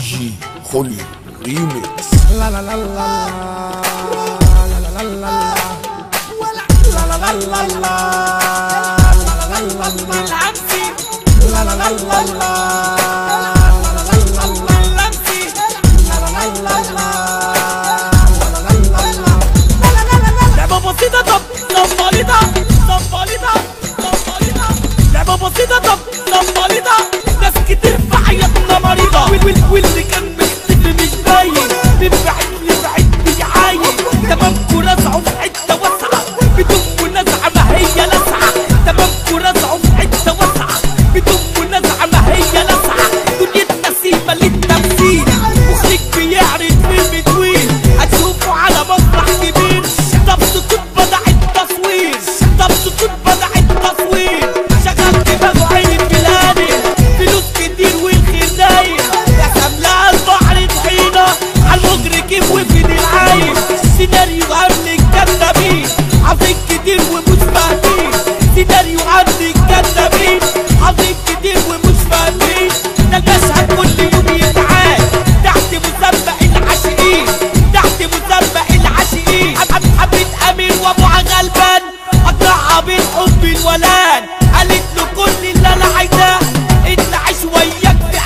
جي خوليو ريميكس. لا لا لا لا لا لا لا لا لعبة بسيطة طب صفاليطة لعبة بسيطة طب صفاليطة ناس كتير في حياتنا مريضة واللي كان مختفي مش باين من بعيد لبعيد بيعاين تمامكوا رزعوا في حتة واسعة بدون منازعة ما هي لسعة تمامكوا رزعوا في حتة واسعة بدون منازعة ما هي لسعة دنيتنا سيمة للتمثيل مخرج بيعرض فيلم طويل هتشوفوا على مسرح كبير طب سكوت بدع التصوير شغل دماغه عين الفلاني فلوس كتير والخير داير رسم لها البحر طحينة عالمجركين وفي العايم سيناريو قبل الكدابين عظيم كتير ومش فاهمين سيناريو قبل الكدابين عظيم كتير ومش فاهمين ده المشهد كل يوم يتعاد تحت مسبق العاشقين حبيت امين وابوها غلبان قطعها بالحب الولان قالت له كل اللي انا عايزاه انت عيش وياك في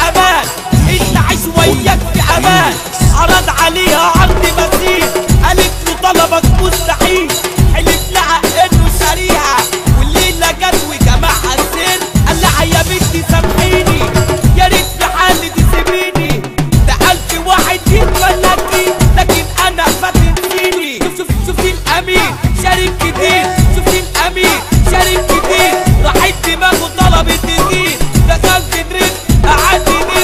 امان عرض عليها عرض مثيل قالت له طلبك مستحيل حلف لها انه شريعه والليله جت وجمعها السر قال لها يا بنتي سامحيني يا ريت في حالي تسيبيني ده 1000 واحد يتمناكي لكن انا فتنسيني شوفي الامين شريك كتير راحت دماغه طلبت تجيب دخل في دريب قعد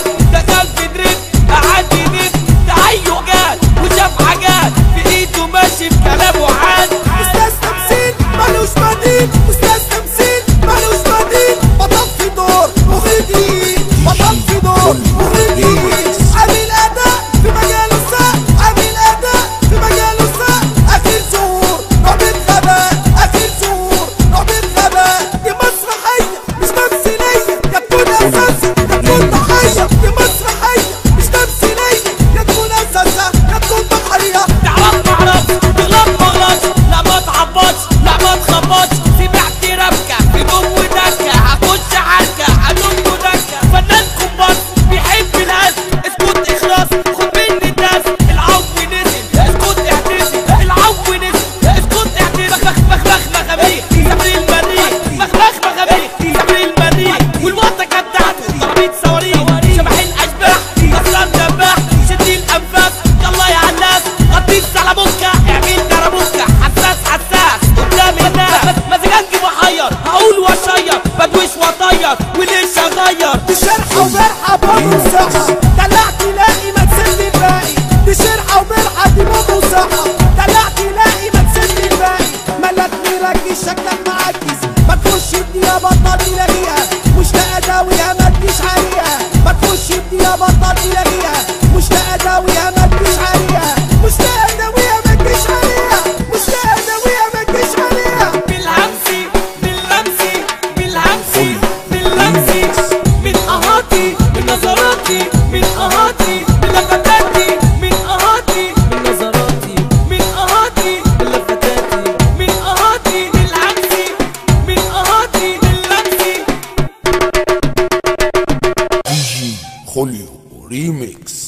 ينب تهيؤات وشاف حاجات في ايده ماشي بكلامه عاد استاذ تمثيل ملوش بديل بطل في دور مخرجين عامل اداء في مجاله ساق اخر ظهور نوع بالغباء دي مسرحية مش تمثيلية يا تكون اساسي يا تكون ضحية دي مسرحية مش تمثيلية يا تكون اساسة يا تكون ضحية تعرف معرفش تغلط مغلطش لا ما تعبطش لا ما تخبطش سمعت ربكة في جوه دكة هخش عركة هنط دكة فنان كومبارس بيحب الهز اسكت اخلاص خد مني الدرس العو نزل اسكت اعتزل العو نزل اسكت اعتزل مخمخ مخابيخ سفر المريخ والوطة كانت تحته ضربية صواريخ شبح الاشباح غسان دباح شدي الانفاس يلا يا علاس غطيت سلاموكا اعمل دربوكا حساس قدام الناس مزاجنجي محير هقول واشير بدوش واطير وليش اغير دي شرحة وبرحة بابو صحة دلع تلاقي ما تسد الباقي دي شرحة وبرحة دي بابو صحة دلع تلاقي ما تسد الباقي مالك مركز شكلك معجز ما تخش الدنيا بطل تلاقيها مش لاقداويها ما تجيش عليها ما تخش الدنيا بطل تلاقيها مش لاقداويها ما تجيش عليها بالهمسي من اهاتي من نظراتي من اهاتي من لفتاتي من اهاتي من نظراتي من اهاتي من لفتاتي من اهاتي بالهمسي من اهاتي باللمسي. جي خوليو ريميكس.